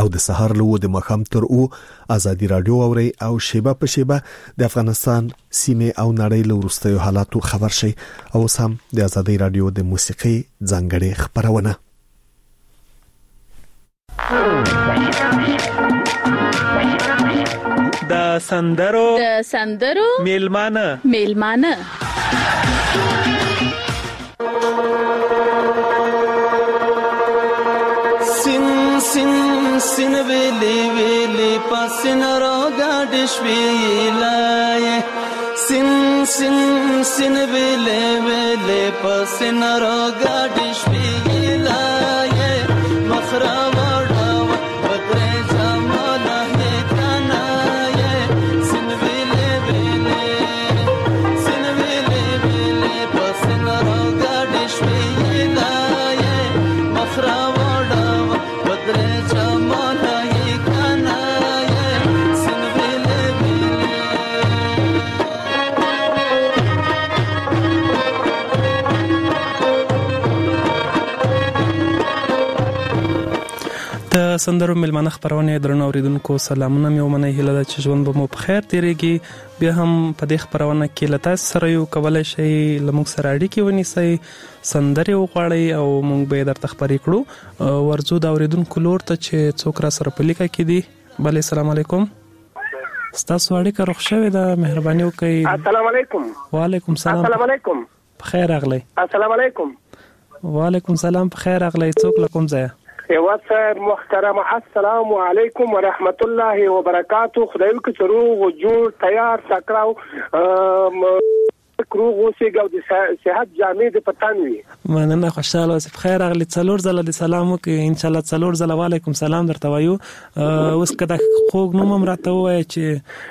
او د سحر له د مخام تر او ازادي رادیو اوري او شیبه په شیبه د افغانستان سیمه او نړۍ له وروستیو حالاتو خبر شي او سم د ازادي رادیو د موسیقي ځانګړي خبرونه د سندرو میلمانه سین ویلی پاسین را گاډش ویلای سین ویلی پاسین را گاډش ویلای مخرا وړا بدر جمال هکنای سین ویلی پاسین را گاډش ویلای مخرا سندرو ملمانه خبرونه درنو اوریدونکو سلامونه مې ومنه هیله ده چې ژوند به مو په خیر تیریږي بیا هم په دې خبرونه کې لته سره یو کولای شي لموږ سره اړیکې ونیسي سندري وغواړي او موږ به درته خبرې کړو ورزو د اوریدونکو لور ته چې څوک را سره په لیکه کې دي بله السلام علیکم ستاسو اړیکه روغ شوې ده مهرباني وکړئ السلام علیکم وعلیکم سلام السلام علیکم بخیر راغلی السلام علیکم وعلیکم سلام بخیر راغلی څوک لکم ځای وسر محترم السلام علیکم ورحمت الله وبرکاتہ خدای وکړي چې روغ جوړ تیار سکراو روغ اوسې ګو د صحت جامع د پتانوي مننه خوشاله اوسې بخیر راغلی څلور ځله د سلام وکړي ان شاء الله څلور ځله وعلیکم سلام درته وایو اوس کده خوږ نوم هم راته وایي چې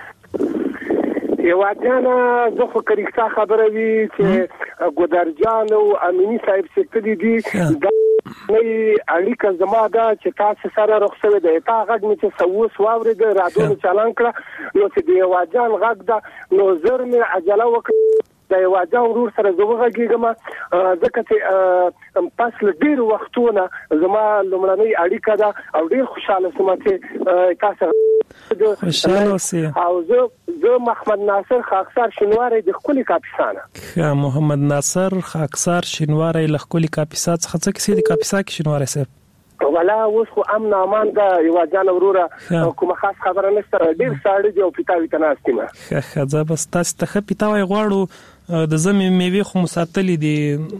یو ځانا زه خو کریکتا خبره وی چې ګودرجان او امینی صاحب سکتي دي نه اړیکه زما دا چې تاسو سره رخصوي دی تا غږ مې چې سوس واوري د رادیو چالان کړ نو چې دی واجان غږ دا نو زر مې عجله وکړه د واجان ورور سره زوغه کېږم ځکه چې پس له ډیر وختونه زما لومړنۍ اړیکه ده او ډیر خوشاله سم چې تاسو او زه محمد ناصر خاکسار شینواری د خولي کاپیسانه محمد ناصر خاکسار شینواری له خولي کاپیسات څخه څه کیسې د کاپیسا کې شینواری صاحب ولا اوس خو امن امان دا یو ځان وروره کوم خاص خبره نشته ډیر ساړه دی او پیتاوي تناستمه خزه بس تاسو ته پیتاوي غواړو د زمي میوه خو مساتلې دي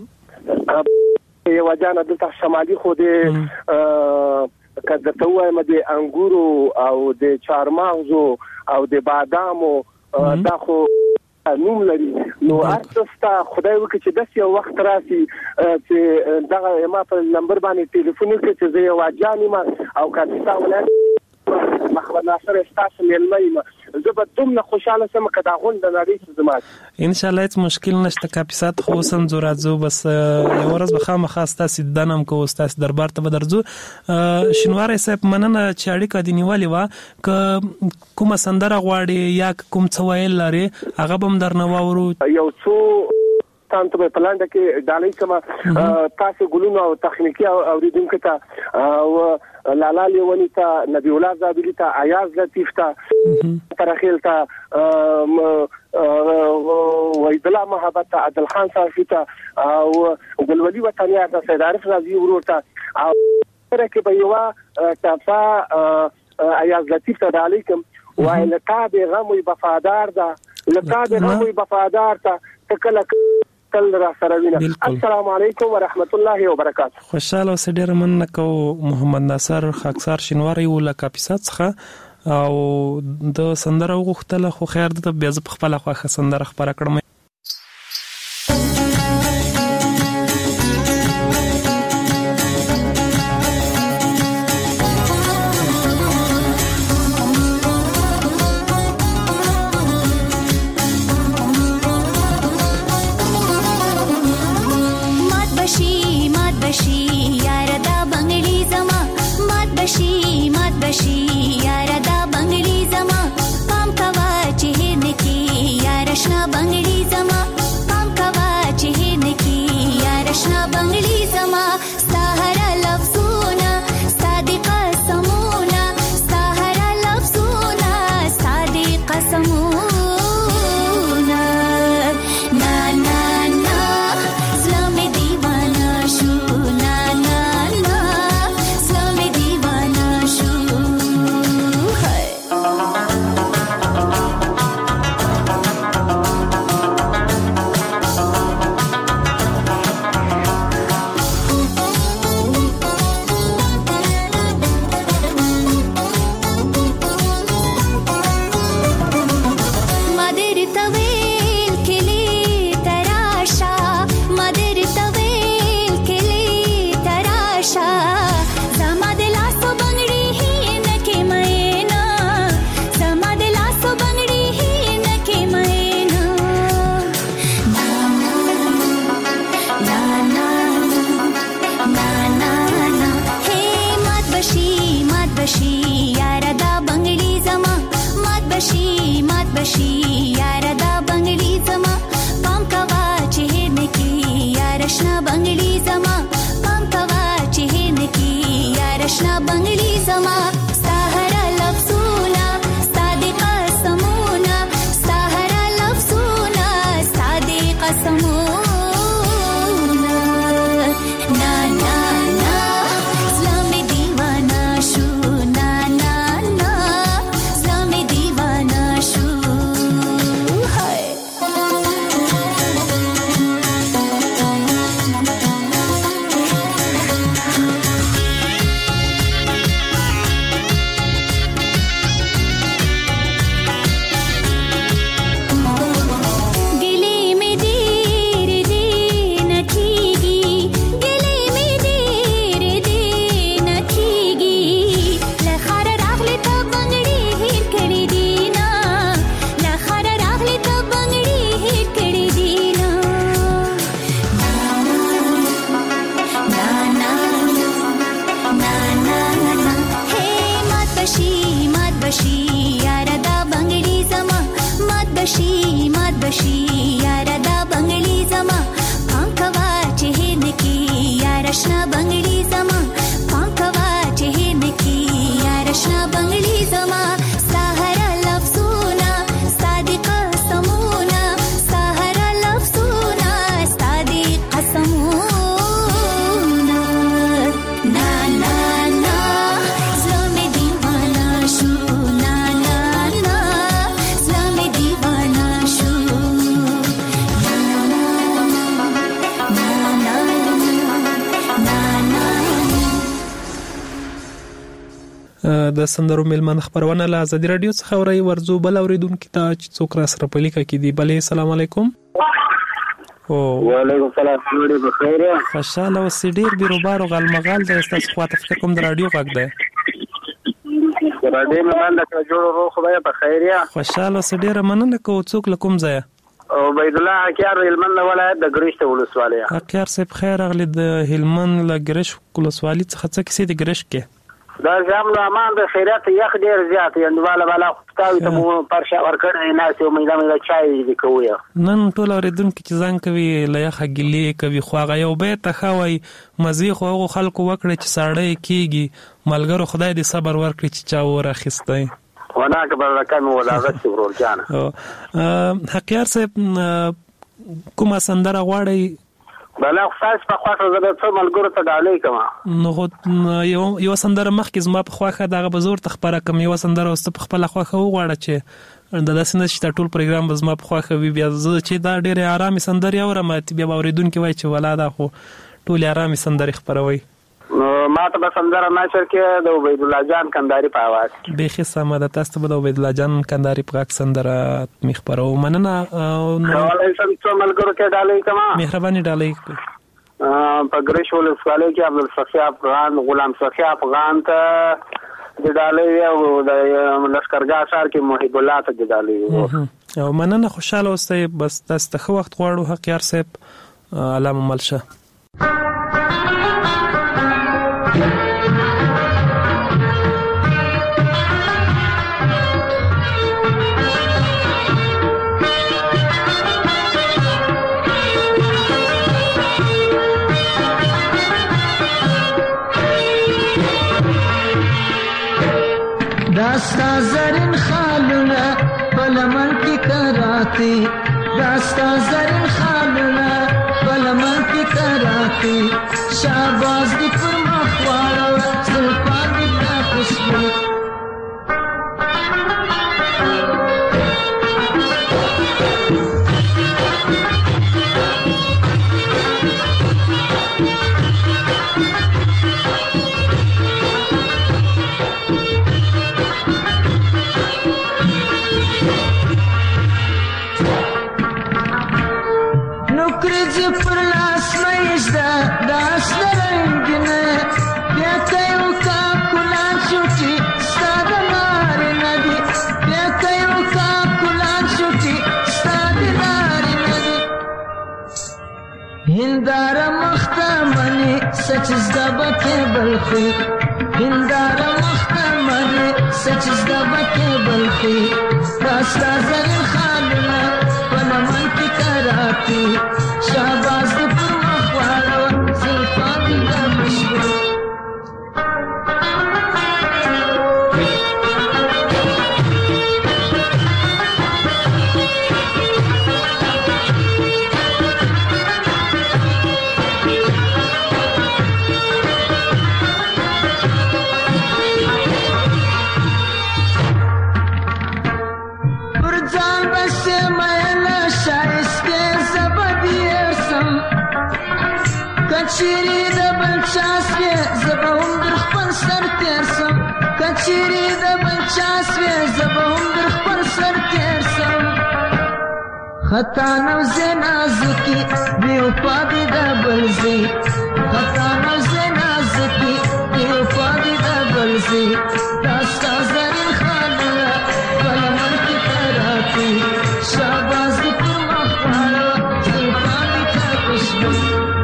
یو ځان د شمالي خو د کده توای مده انګورو او د چارمغزو او د بادامو دا خو نوم لري نو ارتستا خدای وکړي چې داسې یو وخت راسي چې دغه ما په نمبر باندې ټلیفون وکړي چې زه یو واجانې ما او کاپیسا ولایت محمد ناصر استاس ملمه زه به دومره خوشاله سم کدا غونډه نړۍ زما ان شاء الله هیڅ مشکل نشته کاپیسات خو سم زورازو بس یو ورځ به خامخا تاسو دنم کو تاسو دربار ته درځو شینواری صاحب مننه چې اړیکه دی نیولې وا کومه سندره غواړي یا کوم څه ویل لري هغه بم درنه واورو یو څو تاسو په پلان کې ډالۍ کما تاسو ګلونو او تخنیکی اوریدونکو ته او لالا لیونی ته نبی الله زابلی ته ایاز لطیف ته ترخیل ته وحید الله محبت ته عادل خان صافی ته او ګلولي وطنیار ته سید عارف رضی ورور ته او کې به یو تاسو ایاز لطیف ته ډالۍ کوم وای لکه غم وفادار ده لکه غم وفادار ته تکل را سره وینه السلام علیکم ورحمت الله وبرکاته خوشاله اوسې ډیر مننه کو محمد ناصر خاکسار شینواری ول کاپیسات څخه او د سندره وغوښتله خو خیر ده بیا ز په خپل خواخه سندره خبره کړم بنگلی زما سهر لفظونه صادقه سمونه اشنا بنگلی زما ساهرا لفظونا صادق قسمونا ساهرا لفظونا صادق قسمونا نا نا نا زلم دیوانا شو نا نا نا زلم دیوانا شو मत बशी यारा दा बंगली जमा पांकवा चेहन की यारशना बंगली जमा पांकवा चेहन की यारशना बंगली जमा साहरा लफ्ज़ूना सादिक समूना साहरा लफ्ज़ूना सादिक समूना ना ना ना ज़लम दीवाना शू ना ना ना ज़लम दीवाना शू د سندرو ملمن خبرونه له ازادي رادیو څخه اوري ورزو بل اوریدونکو ته چې څوک را سره پلیکه کې دی بلې السلام علیکم وعلیکم السلام ډېر بخیر خوشاله او سډیر بیروبار او غلمغال د استاد خواته فکر کوم د رادیو غږ ده رادیو باندې جوړ ورو خدای بخیر خوشاله سډیر مننه کو څوک لکم ځای او عبید الله حکیار هلمند ولایت د ګریشت ولسوالۍ حکیار صاحب خیر اغلی د هلمند له ګریشت ولسوالۍ څخه څه کیسې د ګریشت کې دا زموږ امان د خیرات یخ ډیر زیات یندواله بالا خپتاوي ته مو پرشه ورکړ نه سي مې چای دي کوي نن ټول اوریدونکو چې ځان کوي لایخه ګلی کوي خواغه یو به ته خوي مزي خو خلکو وکړي چې ساړې کیږي ملګرو خدای دې صبر ورکړي چې چا ورخصتای وناک برکم ولادت ورور جان حقیار صاحب کومه سندره غواړي بلا خاص په خواخه زده څو ملګرو ته ډالۍ کما نو یو سندره مخکې زما په خواخه دغه بزور تخبره کوم یو سندره واست په خپل خواخه وغواړه چې د داسې نشته ټول پروګرام زما په خواخه وی بیا زه چې دا ډېر آرامي سندره اورم بیا اوریدونکو وای چې ولاده خو ټول آرامي سندره خبروي ما ته به سندره نشر کې د عبید الله جان کنداری په आवाज به خصه ده تاسو به د عبید الله جان کنداری په غږ سندره مخبرو مننه نو څو ملګرو ته ډالۍ کما مهرباني ډالۍ په ګریش ولسوالۍ کې عبدالصفی افغان غلام صفی افغان ته د ډالۍ او د لشکرګاه ښار کې محب الله ته د ډالۍ او مننه خوشاله اوسئ بس تاسو ته وخت غواړو حقیار صاحب علامه ملشه داستا زرین خالونه بلمن کی کراتی داستا زرین خالونه بلمن کی کراتی شاباز دی پر مخوارو زلفان دی تا خوشبو هندارا مختمنی سچز دبکه بلخی هندارا مختمنی سچز دبکه بلخی راستا زرین خالنا پنمن کی کراتی شہباز دی پر مخوارو زلفان دی دا مشکل کچری د بل چاسوي زبون در خپل سر تیر سم کچری د بل چاسوي زبون در خپل سر تیر سم خطا نو زنازکی دیو پادی د بلزی خطا نو زنازکی دیو پادی د بلزی داستا زرین خانه کلمن کی تراتی شاباز دی پر مخوارا زلفانی تا کشبو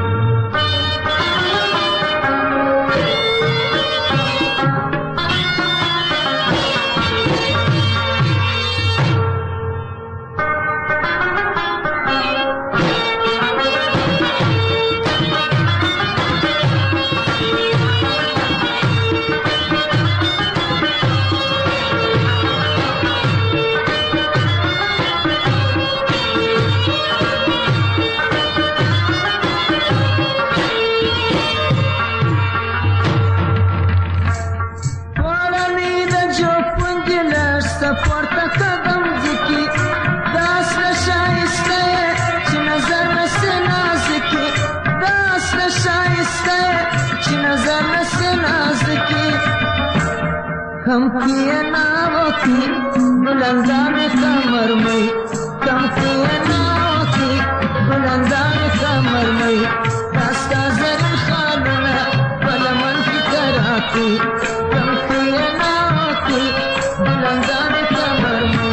कम किए नावों की बुलंदान कमर में कम किए नावों की बुलंदान कमर में रास्ता जरूर खाना पलमन की तरह की कम किए नावों की बुलंदान कमर में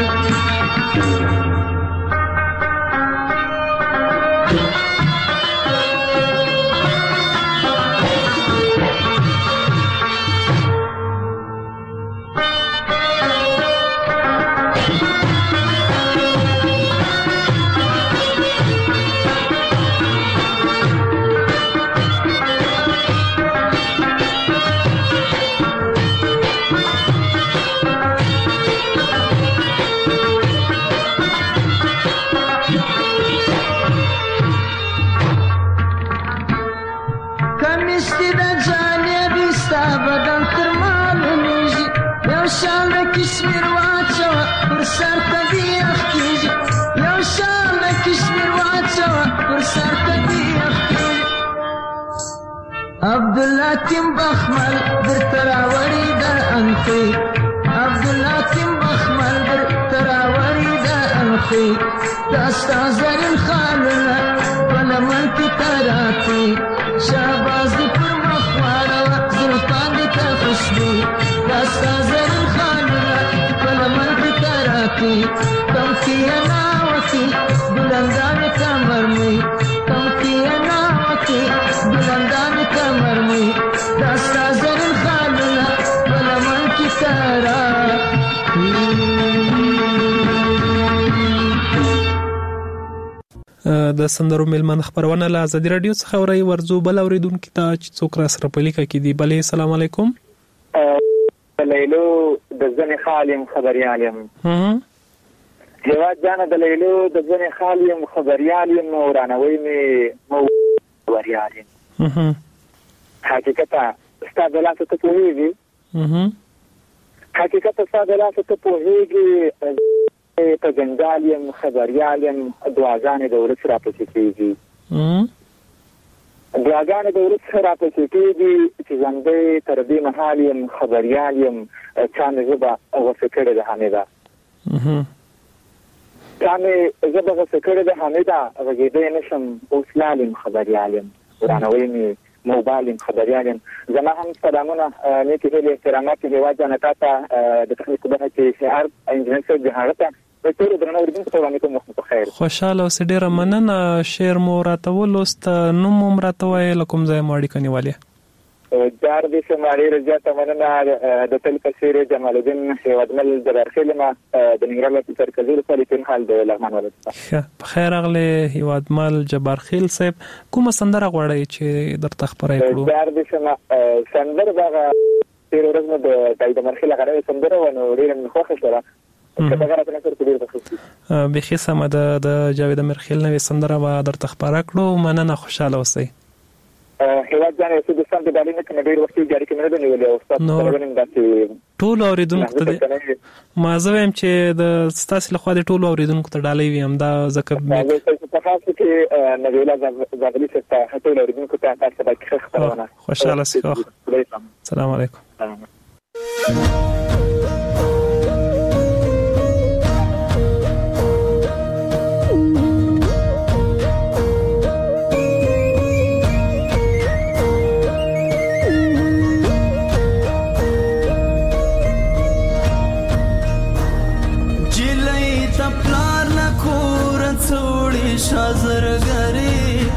عبدالحکیم بخمل در تراوری در انخی عبدالحکیم بخمل در تراوری در انخی داستا زرین خالنا پلمن کی تراتی شاباز دی پر مخوارا زلفان دی تا خوشبو داستا زرین خالنا پلمن کی تراتی کم کیا ناوکی بلندان کمر میں کم کیا ناوکی بلندان کمر میں داستا زرین خالنا پلمن کی تراتی د سندرو ملمن خبرونه له ازادي رادیو څخه اوري ورزو بل اوریدونکو ته چې څوک را سره په لیکه کې دی بلې السلام علیکم لیلو د ځنې خالم خبريالم هیواد جان د لیلو د ځنې خالم خبريالم ورانوي می خبريالم حقیقتا استاد لاس ته پوهیږي حقیقتا استاد لاس ته پوهیږي په جنجالیم خبريالم دعاګانې د ورځ را پېښې کېږي دعاګانې د ورځ را پېښې کېږي چې ځنده تر دې مهالیم خبريالم چانه زبا وسکړه د حمیدا چانه زبا وسکړه د حمیدا وګیدې نشم اوسلالم خبريالم ورانوي می موبایل خبريالم زما هم سلامونه نیکی هلي احترامات دی واجه نه تاسو د تخنیک په برخه کې شهر انجنیر صاحب جهارته ټول درنو اوریدونکو ته کوم وخت بخیر خوشاله اوسې ډیره مننه شعر مو راته ولوست نوم مو راته وای لکم ځای ماړی کنيواله دار دې سماري رضا مننه د تل کثیر جمال الدین هیوادمل جبارخیل ما د ننګرهار په مرکزي فعالیتون حال د لغمان ولایت بخیر اغله هیوادمل جبارخیل صاحب کومه سندره غواړي چې درته خبرای کړو دار دې سم سندره دا تیر ورځ د دایده مرخیل غره سندره ونه ډیر خوښه شوه بخي سم د جاوید مرخیل نوې سندره و درته خبره کړو مننه خوشاله اوسئ هیواد ځان یې د سم د ډالۍ نه کنه ډیر وخت جاری کې نه دی نیولې او تاسو سره ونیم داسې ټول اوریدونکو ته ما زه وایم چې د ستاسو لخوا د ټول اوریدونکو ته ډالۍ ویم دا ځکه په خاص کې نویلا زغلی څخه ټول اوریدونکو ته تاسو باندې خبرونه خوشاله سي. السلام علیکم. شازرګری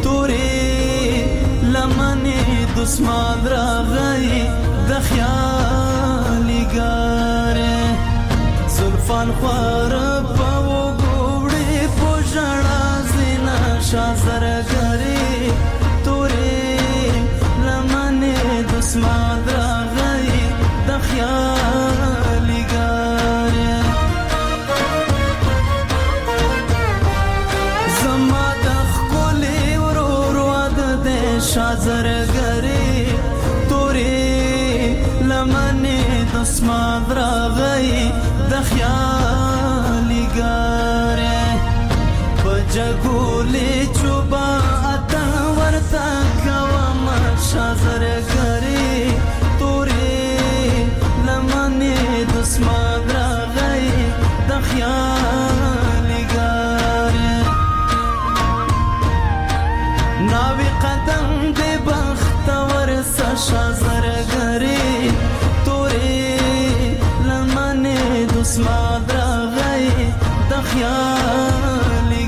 تورې لمنې دسمان راغی د خیالي ګارې زلفان خوار په وګوړې پوجړا زینا شازرګری تورې لمنې دسمان راغی د خیالي ګارې شازرګری تورې لمنې دسمان راغی د خیالي ګارې په جګولې چوبا اته ورته کوم شازرګری تورې لمنې دسمان راغی د خیالي ګارې ناوی قدم دې بختور شازرګری تورې لمنې دسمان راغی د خیالي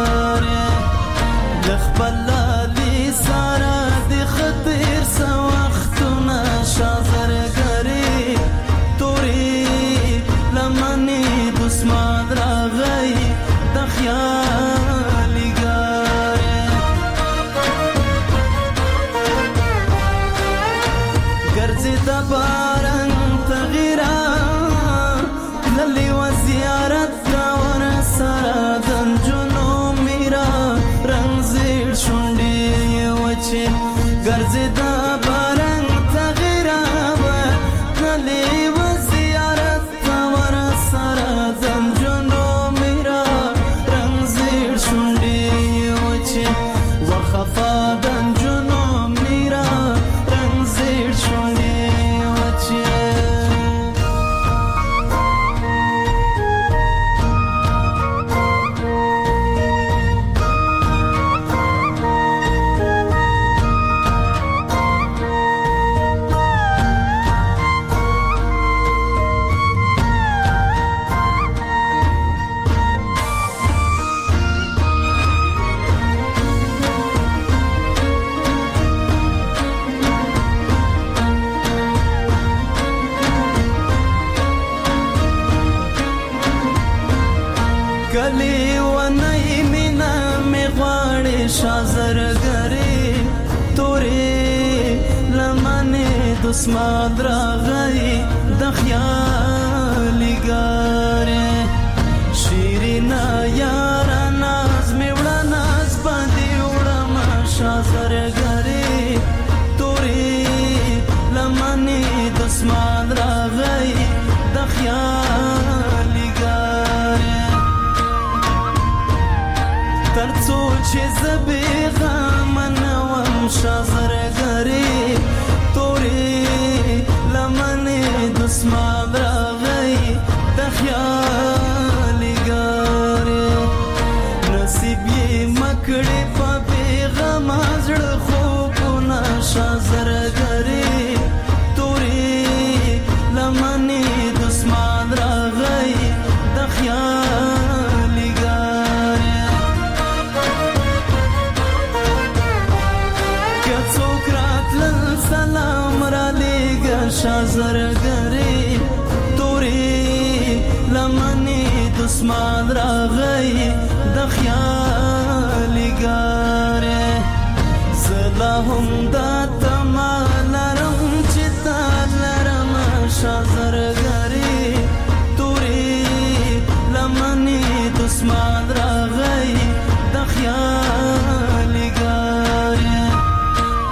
ګارې د خپل لالي سارا د خطر سو وختونه شازرګری تورې لمنې دسمان راغی د خیالي ګارې ګرځي د باران تغیرا للی و زیارت دا ور سره د جنو میرا رنگ زیر شونډي وچه ګرځي د باران تغیرا للی و زیارت دا ور سره د جنو میرا رنگ زیر شونډي وچه وخفا د جنو میرا رنگ زیر شونډي کلی ونای مینا می غواړي شازرګری تورې لمنې دسمان راغی د خیالي ګارې شیرینا یار ناز می وړه ناز باندې وړه شازرګری تورې لمنې دسمان راغی د خیالي ګارې ترڅو چې زبې غم نوم شازرګری تورې لمنې دسمان راغی د خیالي ګارې نصیب یې مکړې په پیغام زړه خوبونه شازرګری تورې لمنې دسمان راغی د خیالي ګارې سلام را لېږه شازرګری تورې لمنې دسمان راغی د خیالي ګارې زه لا هم دا تمه لرم چې تا لرم شازرګری تورې لمنې دسمان راغی د خیالي ګارې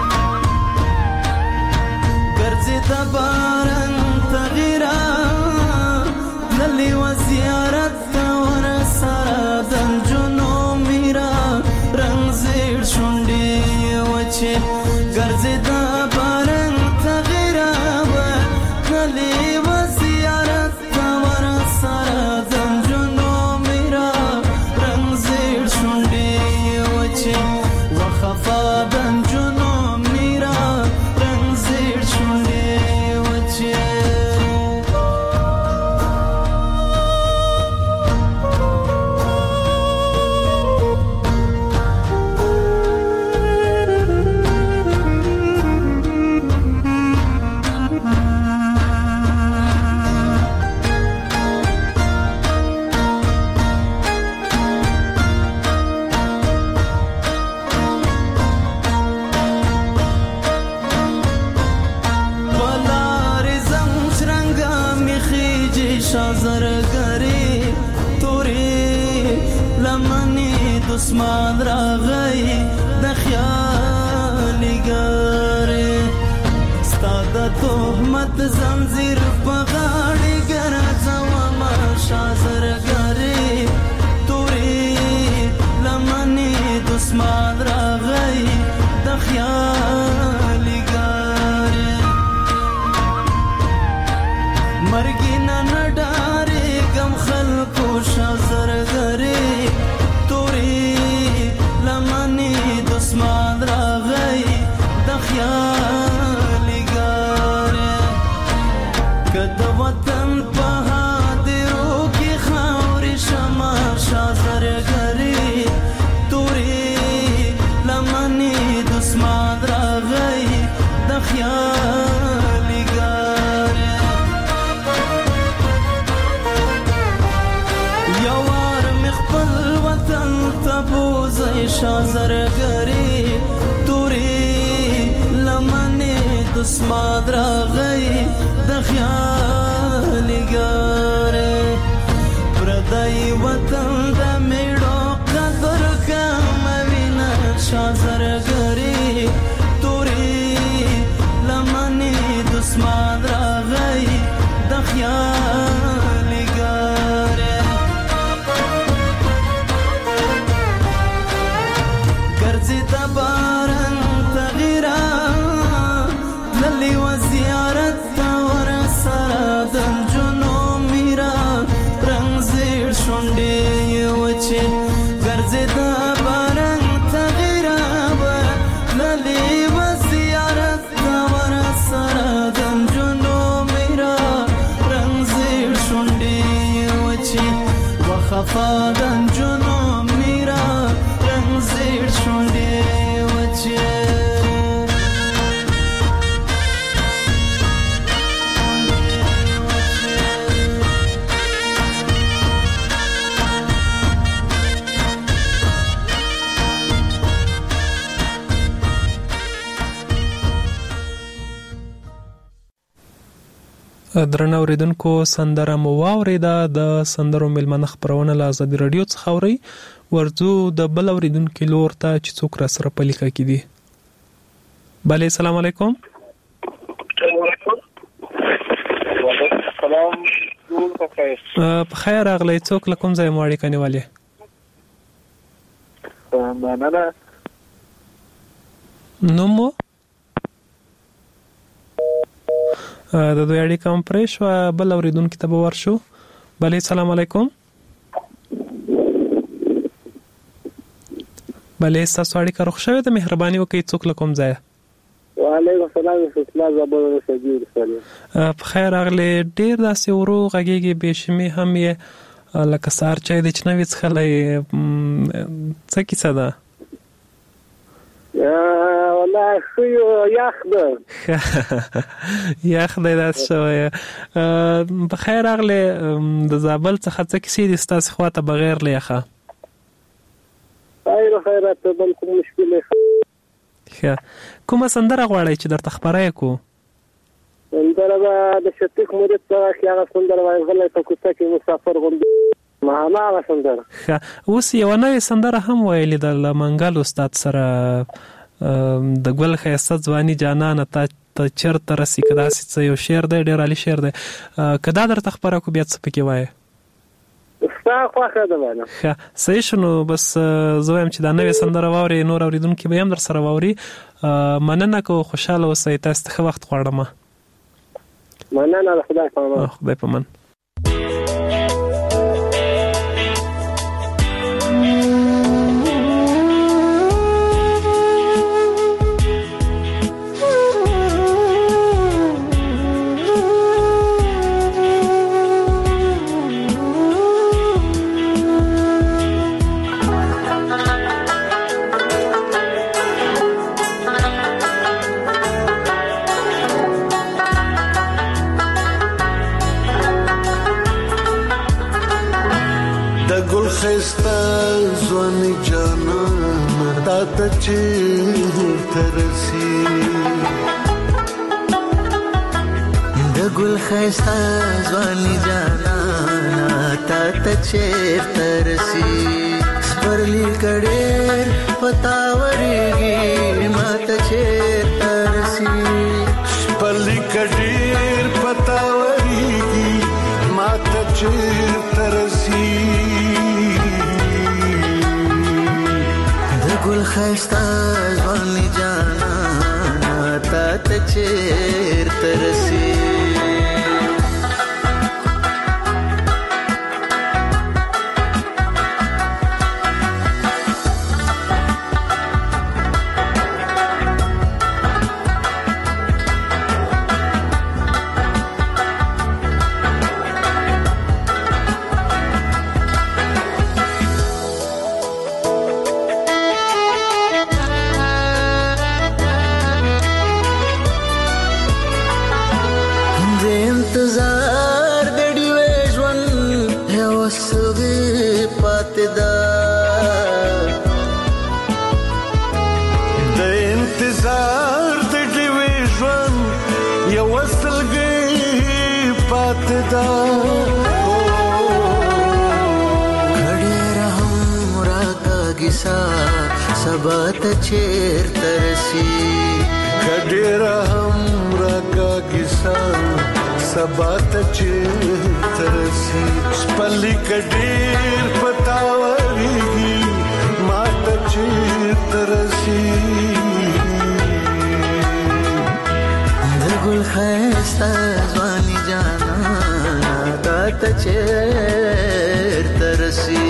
دسمان راغی د خیال ګره ستاد تهمت زنجیر په غاړه ګرځوم شازر ګره توري لمنی دسمان راغی د خیال ګره مرګ نه نډاره غم خلکو شازر ګره دسمان راغی د خیال ګاره کد وطن په هدیرو کې خاورې شمع شازر ګری توري لمنې دسمان راغی د خیال ګاره یوار مخبل وطن تبوزي شازر ګری توري لمنې دسمان راغی د خیال ګاره پردای وطن د میړو قدر کم وینا شازر ګری توري لمنې دسمان راغی د خیال ګاره ګرځي د باران تغیرا للی و زیارت ور سره د جنو میرا رنگ زیر شونډې وچې ګرځي د باران تغیرا للی و زیارت ور سره د جنو میرا رنگ زیر شونډې وچې وخفا د جنو میرا رنگ زیر شونډې وچې درنو اوریدونکو سندره مو واوریده د سندرو ملمنه خبرونه له ازادي رادیو څخه اوري ورځو د بل اوریدونکو لور ته چې څوک را سره پلیکا کې دي. بله السلام علیکم. سلام په خیر راغلی. څوک له کوم ځای مو اړیکه نیولې؟ مننه. نوم مو؟ د دوی اړیکه هم پرې شوه. بل اوریدونکي ته به ورشو. بله السلام علیکم. بله ستاسو اړیکه رخ شوې ده، مهرباني وکړئ څوک له کوم ځایه؟ وعلیکم السلام استاد زبر شجیر سلام. په خیر راغلی. ډېر داسې ورو غږیږي بېشمې هم یې لکه سهار چای دی چې نه وي څښلی. څه کیسه ده؟ والله خو یخ ده. یخ دی داسې شوی. په خیر راغلی. د زابل څخه څه کیسې دي ستاسې خوا ته بغیر له یخه؟ خیر خیرات بل کوم مشکل ښه. کومه سندره غواړئ چې درته خپره یې کړو؟ سندره به د شفیق مرید سره کې هغه سندره وایي غلی په کوڅه کې مسافر غوندې هماغه سندره. ښه. اوس یوه نوې سندره هم ویلې ده له منګل استاد سره، د ګل ښایسته ځواني جانانه ته چېرته رسي، که داسې څه یو شعر دی، ډېر عالي شعر دی. که دا درته خپره کړو بیا څه پکې وایې؟ ستا خوښه ده باندې. ښه صحیح شو. نو بس زه وایم چې دا نوې سندره واورئ، نور اورېدونکي به هم در سره واوري. مننه کوو، خوشحاله اوسئ. تاسو ته ښه وخت غواړم. مننه خدای پامان. خدای پامان. خستا ځواني جانان تا ته چیرته رسي د ګل خستا ځواني جانان تا ته چیرته رسي سپرلی کډېر پتاورېږي ما ته چیرته رسي سپرلی کډېر پتاورېږي ما ته چیرته رسي ګل خستا ځواني جانا تا ته چیرته رسي سبا ته چیرته رسي کډېره هم راکاږي سبا ته چیرته رسي سپرلی کډېر پتاورېږي ما ته چیرته رسي د ګل ښایسته ځواني جانا تا ته چیرته رسي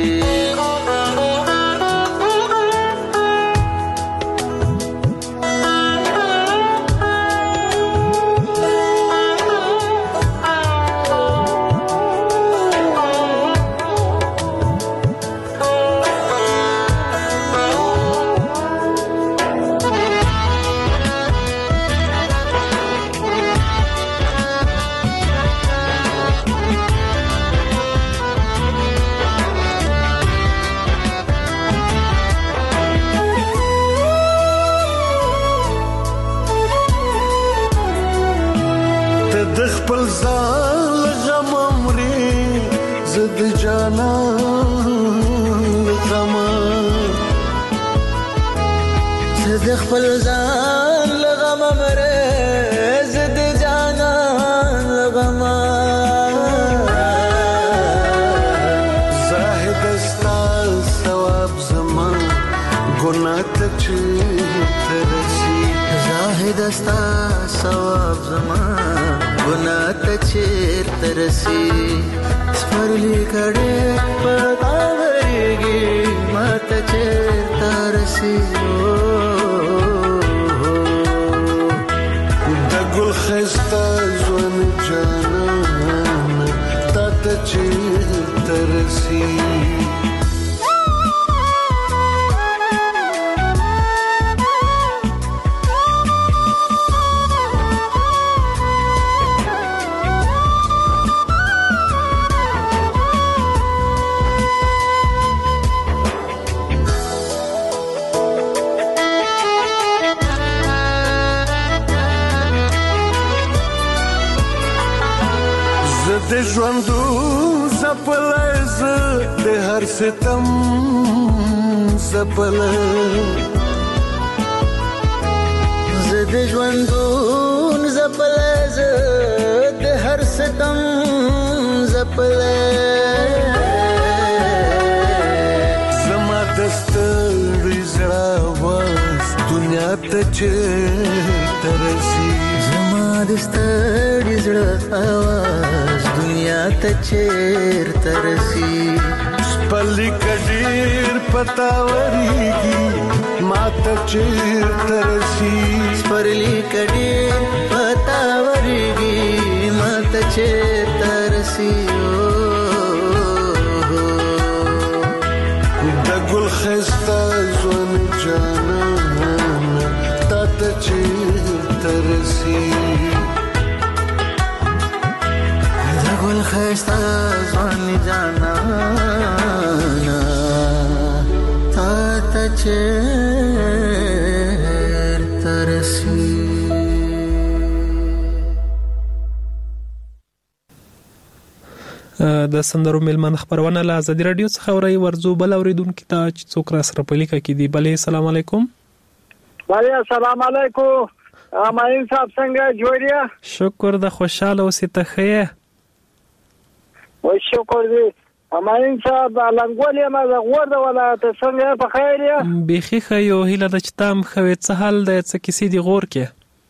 خپل ځان لغم مره زد جانان لغم زاهد استا ثواب زمان ګناه ته چیرته رسي زاهد استا ثواب زمان ګناه ته چیرته رسي سپرلی کډېر پتاورېږي ما ته چیرته رسي ګل خستا ځواني جانان تا ته چیرته رسي د ژوندو زپلای زه د هر ستم زپلای زه د ژوندو زپلای زه د هر ستم زپلای زما د ستړي زړه واز دنیا ته چیرته رسي زما د ستړي زړه आवाज دنیا ته چیرته رسي پلی کډیر پتاوريږي ماته چیرته رسي پلی کډیر پتاوريږي ماته چیرته رسي د ګل خسته ځوان جانان ته چیرته رسي د ګل خسته ځوان جانان ته چیرته رسي د سندرو میلمن خبرونه له ازادي رادیو څخه اوري ورزو بل اوریدونکو ته چې څوک را سره په لیکه کې دی بلې السلام علیکم بله السلام علیکم اماین صاحب څنګه جوړیا شکر د خوشاله اوسې ته خیر و شکر دی اماین صاحب لنګولې ما د غور د ولایت څنګه په خیر یا بيخي خيو هله د چتام خوي څه حل د څه کیسې دی غور کې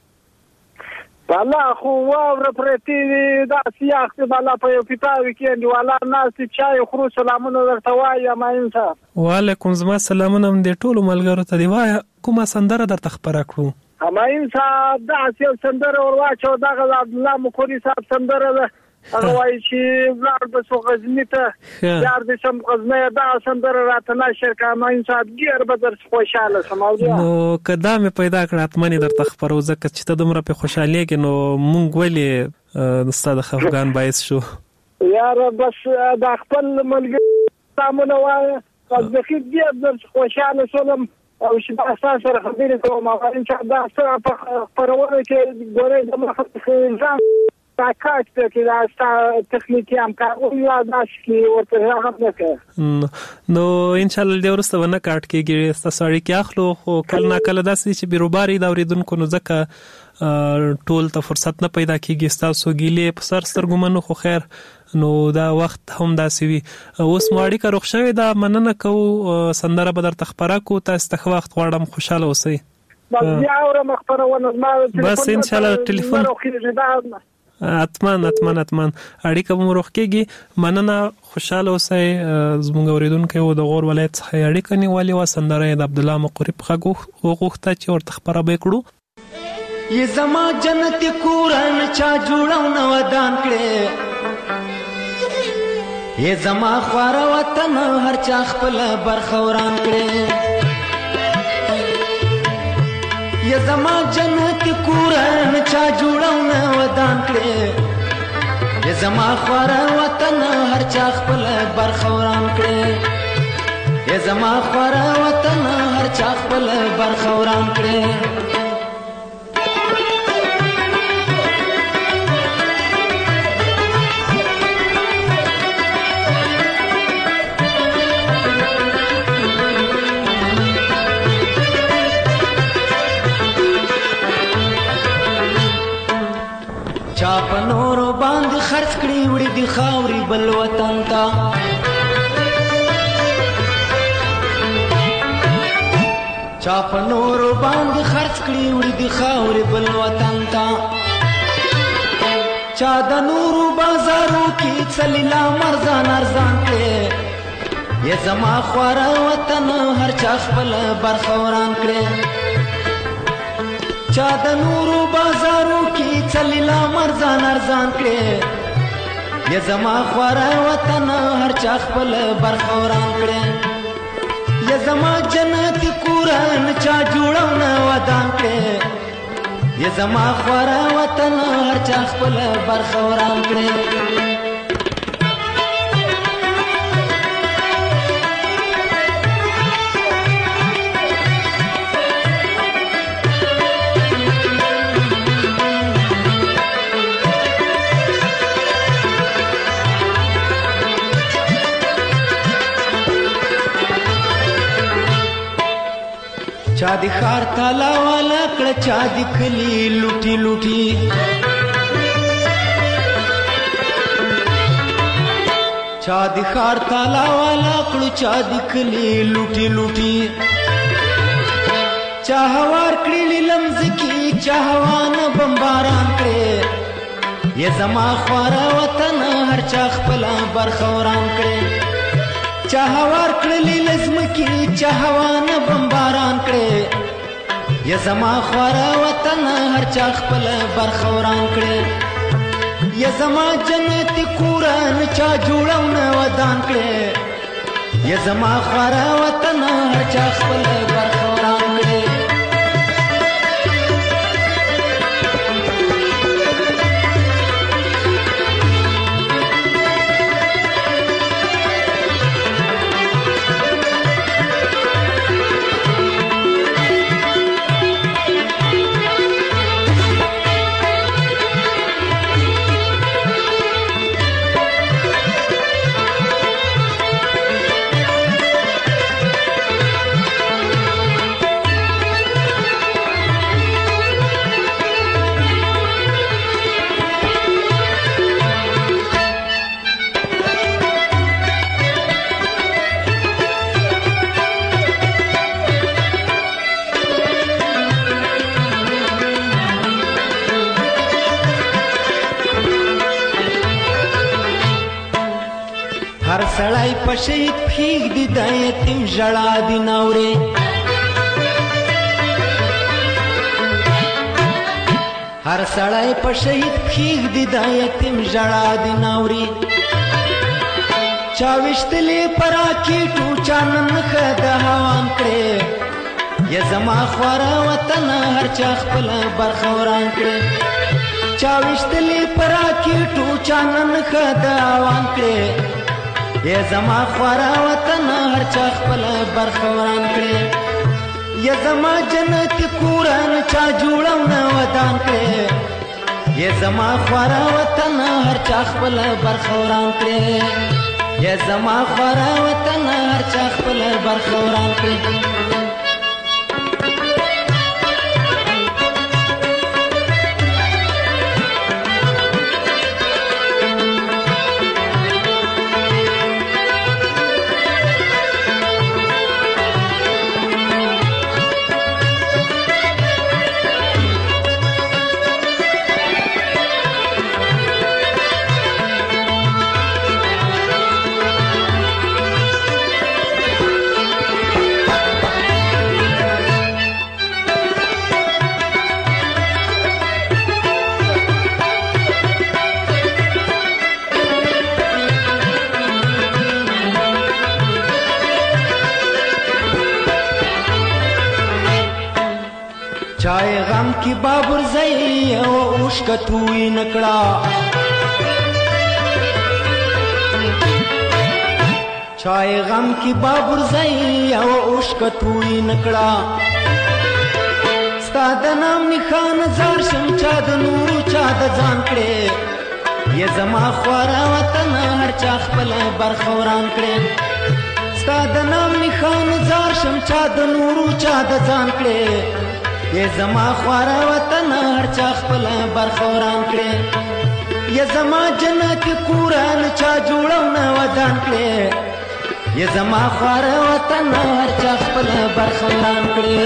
والله خو واور پرتی دا سیاخ بالا په یو کتابي کې دی والا ناس چای خرو سلامونه درته وای اماین صاحب وعلیکم سلامونه د ټولو ملګرو ته دی وای کومه سندره درته خبره کړو اماین صاحب دا یو سندره ورواچو دا عبد الله مخوري صاحب سندره ده هغه وایي چې ولر بس غزنی ته یار د سم غزنی دا سندره راته نشر کما انسان ګیر به در خوشاله سماویا نو کدا مې پیدا کړ اتمنې درته خبرو زکه چې ته دومره په خوشاله کې نو مونږ ولې د ستاده خفقان باعث شو یار بس دا خپل ملګری سامونه وای پس د خې ګیر در خوشاله سولم او چې دا سره خبرې کوم ما انشاء الله سره په پرونه کې ګورې د مخ ځان کاټ کې دا تخنیکی همکاري یاداش کې ورته هم نه نو ان شاء الله د ورسته ونه کاټ کېږي تاسو اړیکې اخلو خو کله نه کله داسې چې بیروباري دا اوریدونکو نو ځکه ټول ته فرصت نه پیدا کېږي تاسو ګیلې په سر سترګمنو خو خیر نو دا وخت هم داسې وي اوس ماړی کا روښ شوی دا مننه کو سندره بدر تخبره کو تاسو ته وخت غواړم خوشاله اوسئ بس بیا اور مخبرونه بس ان شاء الله ټلیفون اتمن اړیکه مو روخ کېږي مننه خوشاله اوسئ زموږ اوریدونکو د غور ولایت څخه اړیکه نیولې و سندره د عبد الله مقری په غوښته چې ورته خبره وکړو یہ زما جنت کورن چا جوړاو نو ودان کړي یہ زما خوار وطن هر چا خپل برخوران کړي یہ زما جنت کورن چا جوړاو نو ودان کړي یہ زما خوار وطن هر چا خپل برخوران کړي یہ زما خوار وطن هر چا خپل برخوران کړي چا پنورو باندې خرڅ کړی وړي دی خاوري بل وطن تا چا پنورو باندې خرڅ کړی وړي دی خاوري بل وطن تا چا د نورو بازارو کې څلیلا مرزان ارزان کړي یې زما خواره وطن هر چا خپل برخوران کړي چا د نورو بازارو کې څلیلا مرزان ارزان کړي یا زما خواره وطن هر چا خپل برخوران کړي یا زما جنت کورن چا جوړاو نه ودان کړي یا زما خواره وطن هر چا خپل برخوران کړي چا دی خار تالا والا کړه چا دی کلی لوټي لوټي چا دی خار تالا والا کړه چا دی کلی لوټي لوټي چا هوار کړي لمز کی چې هوا نه بمباران کړې یا زما خواره وطن هر چا خپله برخه وران کړې چا هوار کړلې لزمکې چې هوا نه بمباران کړې یا زما خواره وطن هر چا خپله برخه وران کړې یا زما جنتي کوران چا جوړو نه ودان کړې یا زما خواره وطن هر چا خپله برخه وران کړې هر سړی په شهید پرېږدي د یتیم ژړا دې ناورې هر سړی په شهید پرېږدي د یتیم ژړا دې ناورې چا ویشتلې په راکېټو چا نن ښه د هوان کړې یا زما خواره وطن هر چا خپله برخه وران کړې چا ویشتلې په راکېټو چا نن ښه د هوان کړې یا زما خواره وطن هر چا خپله برخه وران کړې یا زما جنتي کوران چا جوړو نه ودان کړې یا زما خواره وطن هر چا خپله برخه وران کړې یا زما خواره وطن هر چا خپله برخه وران کړې چای غم کی بابر زئی او اوشکتوی نکړه چای غم کی بابر زئی او اوشکتوی نکړه ستا د نام نښان زار شم چا د نورو چا د ځان کړې یا زما خواره وطن هر چا خپله برخه وران کړې ستا د نام نښان زار شم چا د نورو چا د ځان کړې یا زما خواره وطن هر چا خپله برخه وران کړې یا زما جنتي کوران چا جوړو نه ودان کړې یا زما خواره وطن هر چا خپله برخه وران کړې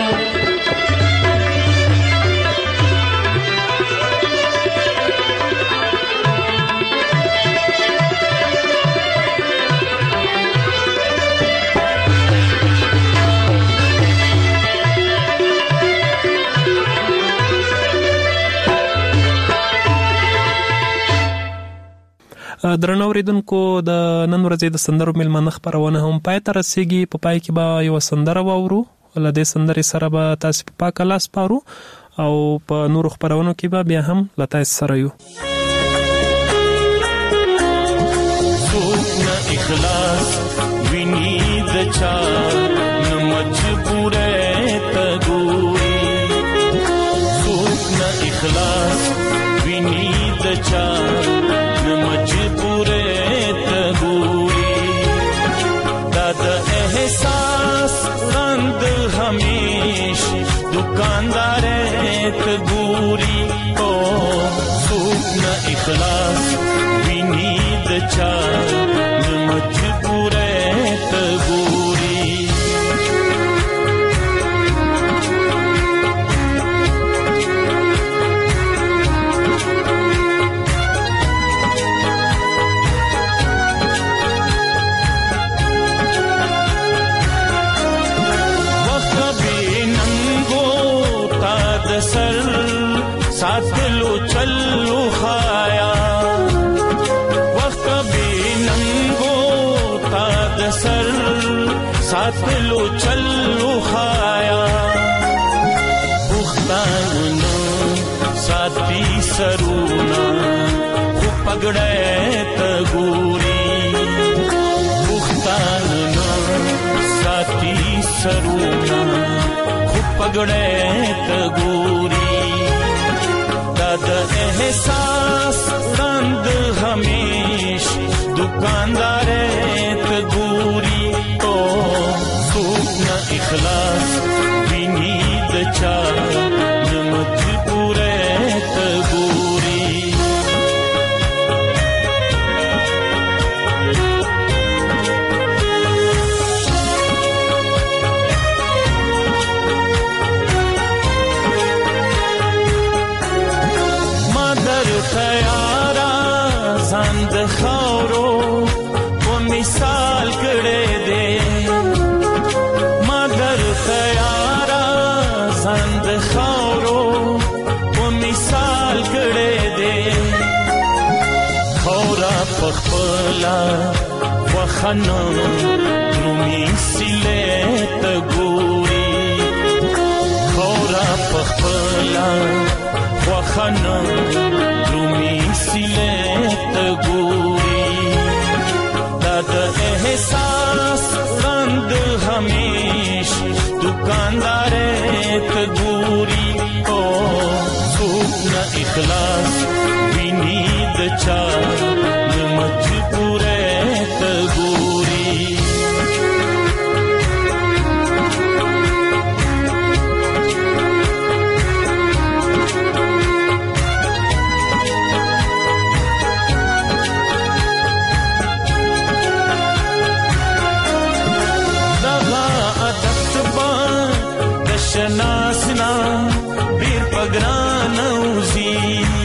درنو اوریدونکو د نن ورځې د سندرو میلمانه خپرونه هم پای ته رسیږي په پای کې به یو سندره واورو له دې سندرې سره به تاسو په پاک لاس پارو او په نورو خپرونو کې به بیا هم له تاسو سره یو څوک نه اخلاص ویني د چا نه مجبوره ته ګوري څوک نه اخلاص ویني د چا مجبوره ته ګوري دا د احساس رند همیش دکاندار ته ګوري او څوک نه اخلاص ویني د چا مجبوره ته ګوري ساتلو چلو خایا پختانو ساتي سرونا خو پګړې ته ګوري پختانو ساتي سرونا خو پګړې ته ګوري دا د احساس رند همیش दुकानदार ته ګوري او څوک نه اخلاص ویني د چا د مجبور ته ګوري مادر تیارا زند خاورو مثال کړه دې مادر تیارا زند خاورو او مثال کړه دې خورا پخپلا وخنو رومي سله ته ګوري خورا پخپلا وخنو رومي سله ته ګوري د احساس رند همیش दुकानदार ته ګوري او څوک نه اخلاص ویني د چا د مجبور ته ګوري شناسنا بیر پگران اوزی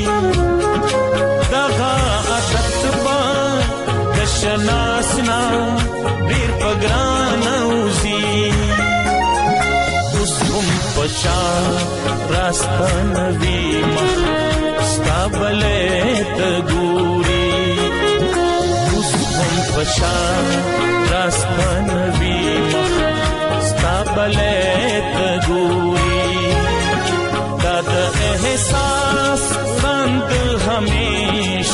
دغا عادت با شناسنا بیر پگران اوزی اس هم پشا راستان وی مخ ستابلیت گوری اس هم پشا راستان وی مخ ستابلیت گوری دا د احساس رند همیش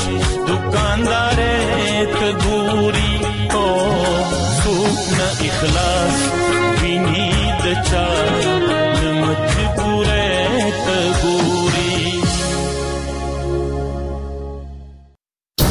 दुकानदार ته ګوري او څوک نه اخلاص